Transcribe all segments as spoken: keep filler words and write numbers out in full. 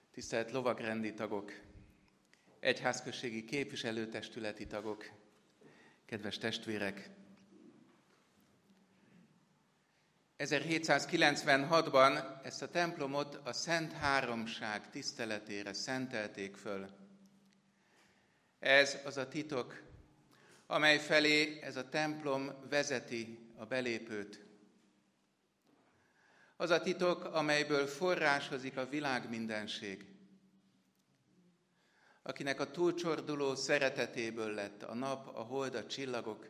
Tisztelt lovagrendi tagok, egyházközségi képviselőtestületi tagok, kedves testvérek! ezerhétszázkilencvenhatban ezt a templomot a Szent Háromság tiszteletére szentelték föl. Ez az a titok, amely felé ez a templom vezeti a belépőt. Az a titok, amelyből forrásozik a világ mindenség, akinek a túlcsorduló szeretetéből lett a nap, a hold, a csillagok,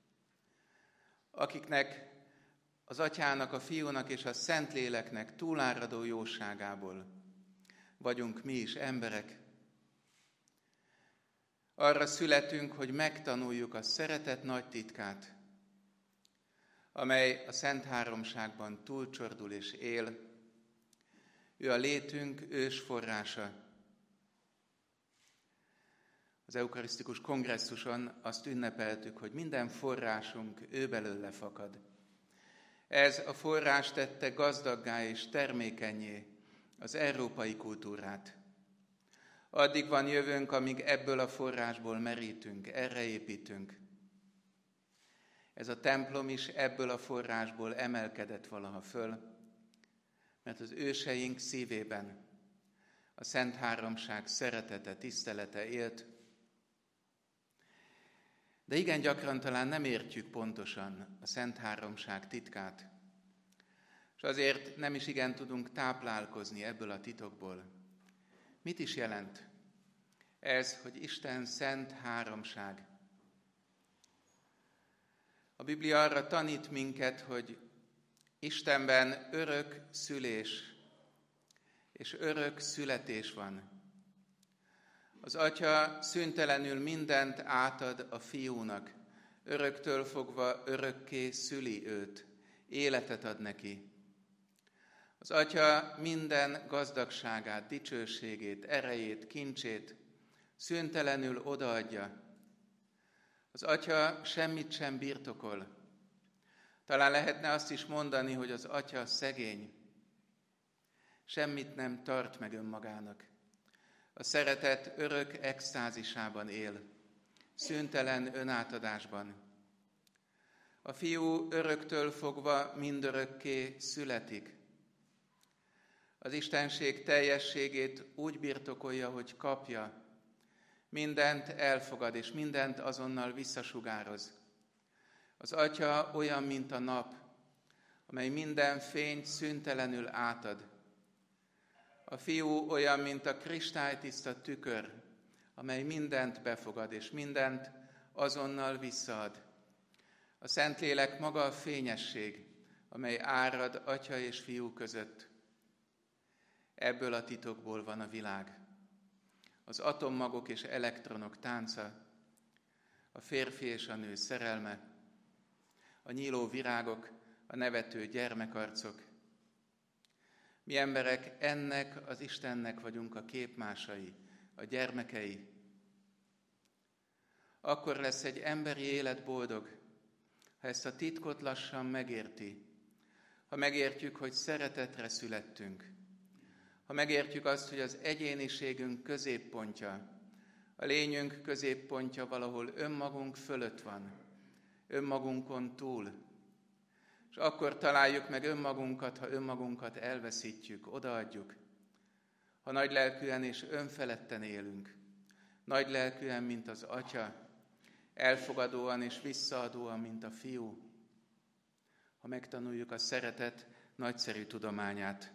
akiknek az Atyának, a Fiúnak és a Szentléleknek túláradó jóságából vagyunk mi is emberek. Arra születünk, hogy megtanuljuk a szeretet nagy titkát, amely a Szent Háromságban túlcsordul és él. Ő a létünk ős forrása. Az eukarisztikus kongresszuson azt ünnepeltük, hogy minden forrásunk ő belőle fakad. Ez a forrás tette gazdaggá és termékennyé az európai kultúrát. Addig van jövőnk, amíg ebből a forrásból merítünk, erre építünk. Ez a templom is ebből a forrásból emelkedett valaha föl, mert az őseink szívében a Szent Háromság szeretete, tisztelete élt. De igen gyakran talán nem értjük pontosan a Szent Háromság titkát, és azért nem is igen tudunk táplálkozni ebből a titokból. Mit is jelent ez, hogy Isten Szent Háromság? A Biblia arra tanít minket, hogy Istenben örök szülés és örök születés van. Az Atya szüntelenül mindent átad a Fiúnak, öröktől fogva örökké szüli őt, életet ad neki. Az Atya minden gazdagságát, dicsőségét, erejét, kincsét szüntelenül odaadja. Az Atya semmit sem birtokol. Talán lehetne azt is mondani, hogy az Atya szegény. Semmit nem tart meg önmagának. A szeretet örök extázisában él, szüntelen önátadásban. A Fiú öröktől fogva mindörökké születik. Az Istenség teljességét úgy birtokolja, hogy kapja, mindent elfogad, és mindent azonnal visszasugároz. Az Atya olyan, mint a nap, amely minden fényt szüntelenül átad. A Fiú olyan, mint a kristálytiszta tükör, amely mindent befogad, és mindent azonnal visszaad. A Szentlélek maga a fényesség, amely árad Atya és Fiú között. Ebből a titokból van a világ. Az atommagok és elektronok tánca, a férfi és a nő szerelme, a nyíló virágok, a nevető gyermekarcok. Mi emberek ennek az Istennek vagyunk a képmásai, a gyermekei. Akkor lesz egy emberi élet boldog, ha ezt a titkot lassan megérti, ha megértjük, hogy szeretetre születtünk, ha megértjük azt, hogy az egyéniségünk középpontja, a lényünk középpontja valahol önmagunk fölött van, önmagunkon túl. És akkor találjuk meg önmagunkat, ha önmagunkat elveszítjük, odaadjuk. Ha nagylelkűen és önfeledten élünk, nagylelkűen, mint az Atya, elfogadóan és visszaadóan, mint a Fiú. Ha megtanuljuk a szeretet nagyszerű tudományát.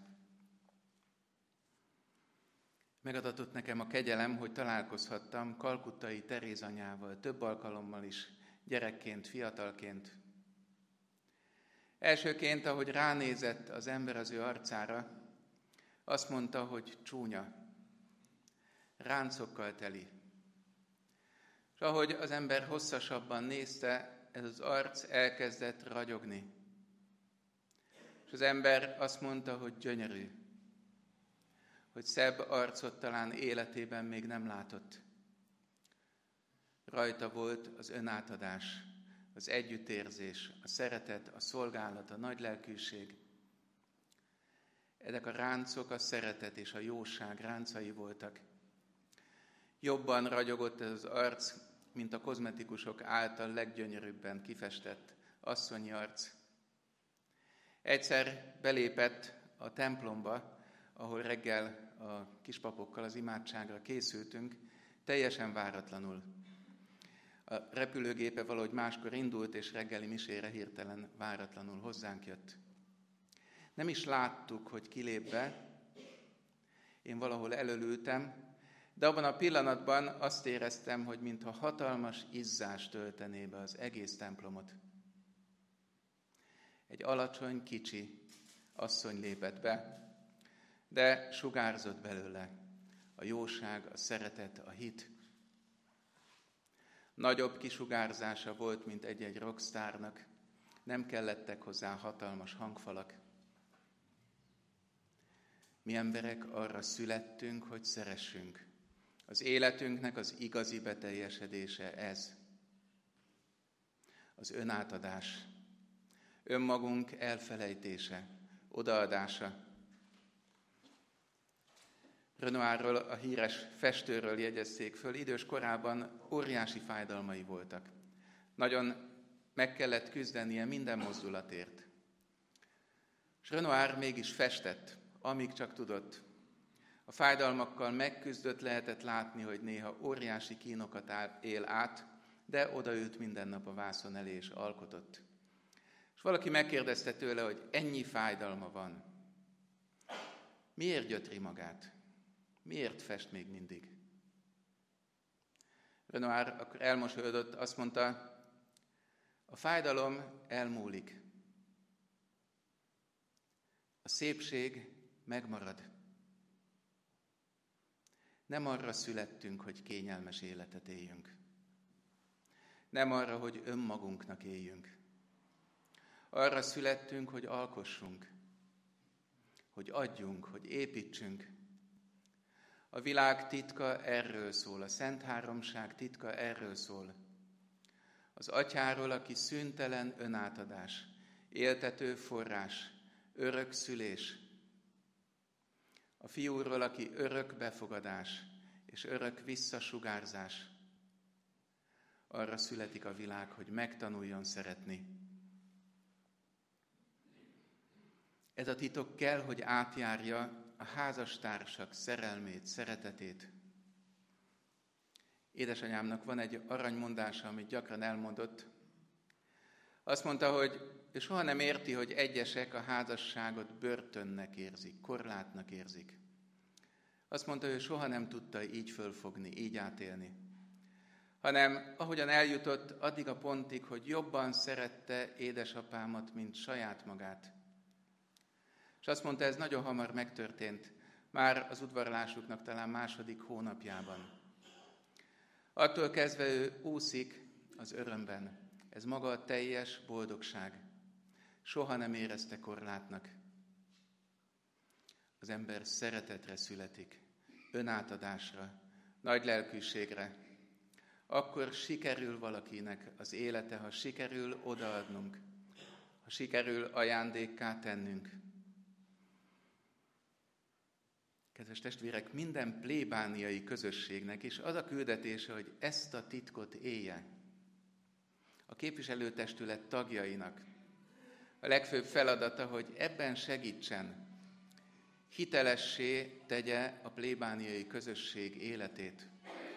Megadatott nekem a kegyelem, hogy találkozhattam Kalkuttai Teréz anyával, több alkalommal is, gyerekként, fiatalként. Elsőként, ahogy ránézett az ember az ő arcára, azt mondta, hogy csúnya, ráncokkal teli. És ahogy az ember hosszasabban nézte, ez az arc elkezdett ragyogni. És az ember azt mondta, hogy gyönyörű, hogy szebb arcot talán életében még nem látott. Rajta volt az önátadás, az együttérzés, a szeretet, a szolgálat, a nagylelkűség. Ezek a ráncok a szeretet és a jóság ráncai voltak. Jobban ragyogott ez az arc, mint a kozmetikusok által leggyönyörűbben kifestett asszonyi arc. Egyszer belépett a templomba, ahol reggel a kispapokkal az imádságra készültünk, teljesen váratlanul. A repülőgépe valahogy máskor indult, és reggeli misére hirtelen váratlanul hozzánk jött. Nem is láttuk, hogy kilép be, én valahol elölültem, de abban a pillanatban azt éreztem, hogy mintha hatalmas izzás töltené be az egész templomot. Egy alacsony, kicsi asszony lépett be, de sugárzott belőle a jóság, a szeretet, a hit. Nagyobb kisugárzása volt, mint egy-egy rockstárnak. Nem kellettek hozzá hatalmas hangfalak. Mi emberek arra születtünk, hogy szeressünk. Az életünknek az igazi beteljesedése ez. Az önátadás, önmagunk elfelejtése, odaadása. Renoirról, a híres festőről jegyezték föl, idős korában óriási fájdalmai voltak. Nagyon meg kellett küzdenie minden mozdulatért. És Renoir mégis festett, amíg csak tudott. A fájdalmakkal megküzdött, lehetett látni, hogy néha óriási kínokat él át, de odaült minden nap a vászon elé és alkotott. És valaki megkérdezte tőle, hogy ennyi fájdalma van. Miért gyötri magát? Miért fest még mindig? Renoir akkor elmosolyodott, azt mondta, a fájdalom elmúlik. A szépség megmarad. Nem arra születtünk, hogy kényelmes életet éljünk. Nem arra, hogy önmagunknak éljünk. Arra születtünk, hogy alkossunk, hogy adjunk, hogy építsünk. A világ titka erről szól, a Szent Háromság titka erről szól. Az Atyáról, aki szüntelen önátadás, éltető forrás, örök szülés. A Fiúról, aki örök befogadás és örök visszasugárzás. Arra születik a világ, hogy megtanuljon szeretni. Ez a titok kell, hogy átjárja a házastársak szerelmét, szeretetét. Édesanyámnak van egy aranymondása, amit gyakran elmondott. Azt mondta, hogy ő soha nem érti, hogy egyesek a házasságot börtönnek érzik, korlátnak érzik. Azt mondta, hogy soha nem tudta így fölfogni, így átélni. Hanem ahogyan eljutott addig a pontig, hogy jobban szerette édesapámat, mint saját magát. És azt mondta, ez nagyon hamar megtörtént, már az udvarlásuknak talán második hónapjában. Attól kezdve ő úszik az örömben. Ez maga a teljes boldogság. Soha nem érezte korlátnak. Az ember szeretetre születik, önátadásra, nagy lelkűségre. Akkor sikerül valakinek az élete, ha sikerül odaadnunk, ha sikerül ajándékká tennünk. Kedves testvérek, minden plébániai közösségnek is az a küldetése, hogy ezt a titkot élje. A képviselőtestület tagjainak a legfőbb feladata, hogy ebben segítsen, hitelessé tegye a plébániai közösség életét.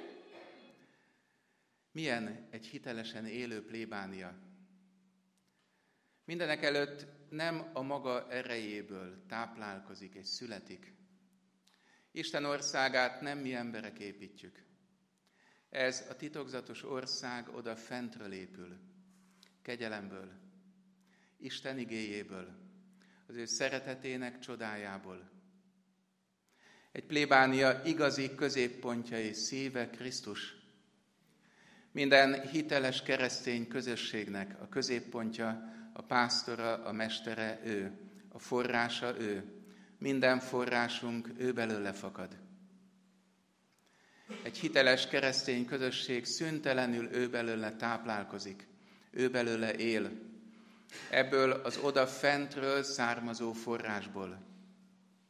Milyen egy hitelesen élő plébánia? Mindenek előtt nem a maga erejéből táplálkozik és születik. Isten országát nem mi emberek építjük. Ez a titokzatos ország oda fentről épül, kegyelemből, Isten igéjéből, az ő szeretetének csodájából. Egy plébánia igazi középpontja és szíve Krisztus. Minden hiteles keresztény közösségnek a középpontja, a pásztora, a mestere ő, a forrása ő. Minden forrásunk ő belőle fakad. Egy hiteles keresztény közösség szüntelenül ő belőle táplálkozik, ő belőle él. Ebből az oda fentről származó forrásból.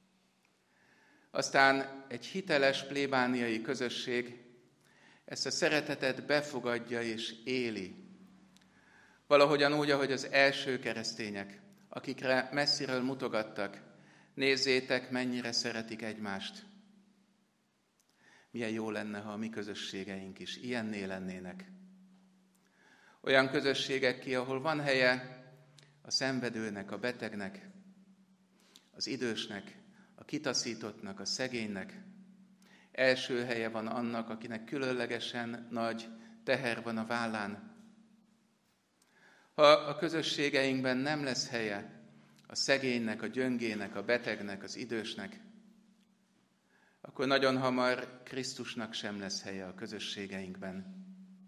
Aztán egy hiteles plébániai közösség ezt a szeretetet befogadja és éli. Valahogyan úgy, ahogy az első keresztények, akikre messziről mutogattak, nézzétek, mennyire szeretik egymást. Milyen jó lenne, ha a mi közösségeink is ilyenné lennének. Olyan közösségek ki, ahol van helye a szenvedőnek, a betegnek, az idősnek, a kitaszítottnak, a szegénynek. Első helye van annak, akinek különlegesen nagy teher van a vállán. Ha a közösségeinkben nem lesz helye a szegénynek, a gyöngének, a betegnek, az idősnek, akkor nagyon hamar Krisztusnak sem lesz helye a közösségeinkben.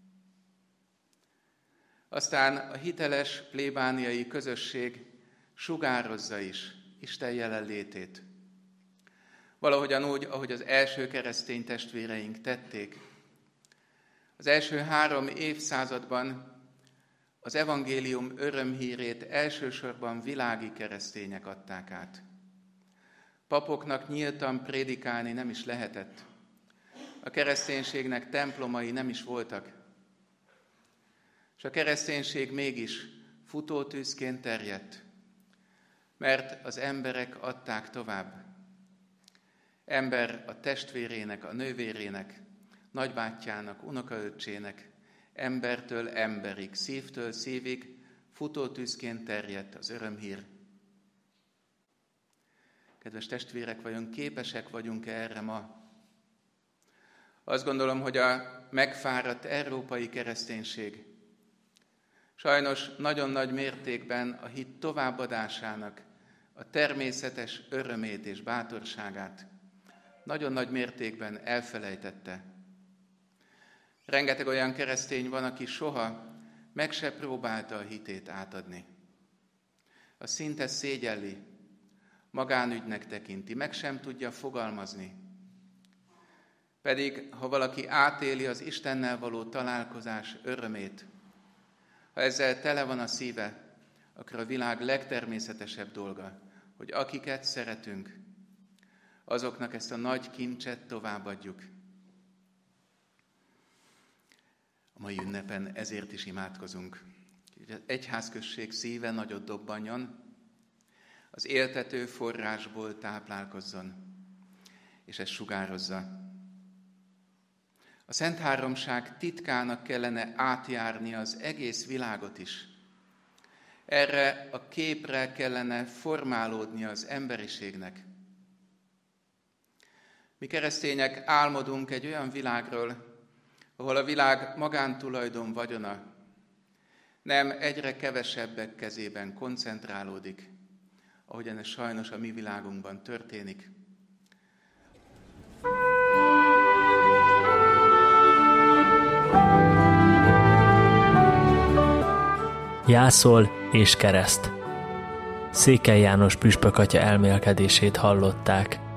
Aztán a hiteles plébániai közösség sugározza is Isten jelenlétét. Valahogyan úgy, ahogy az első keresztény testvéreink tették. Az első három évszázadban az evangélium örömhírét elsősorban világi keresztények adták át. Papoknak nyíltan prédikálni nem is lehetett. A kereszténységnek templomai nem is voltak. És a kereszténység mégis futótűzként terjedt, mert az emberek adták tovább. Ember a testvérének, a nővérének, nagybátyjának, unokaöccsének, embertől emberig, szívtől szívig futótűzként terjedt az örömhír. Kedves testvérek, vajon képesek vagyunk erre ma? Azt gondolom, hogy a megfáradt európai kereszténység sajnos nagyon nagy mértékben a hit továbbadásának a természetes örömét és bátorságát nagyon nagy mértékben elfelejtette. Rengeteg olyan keresztény van, aki soha meg se próbálta a hitét átadni. A szinte szégyelli, magánügynek tekinti, meg sem tudja fogalmazni. Pedig, ha valaki átéli az Istennel való találkozás örömét, ha ezzel tele van a szíve, akkor a világ legtermészetesebb dolga, hogy akiket szeretünk, azoknak ezt a nagy kincset továbbadjuk. A mai ünnepen ezért is imádkozunk, hogy az egyházközség szíve nagyot dobbanjon, az éltető forrásból táplálkozzon, és ezt sugározza. A Szent Háromság titkának kellene átjárni az egész világot is. Erre a képre kellene formálódni az emberiségnek. Mi keresztények álmodunk egy olyan világról, ahol a világ magántulajdon vagyona nem egyre kevesebbek kezében koncentrálódik, ahogyan ez sajnos a mi világunkban történik. Jászol és kereszt. Székely János püspök atya elmélkedését hallották.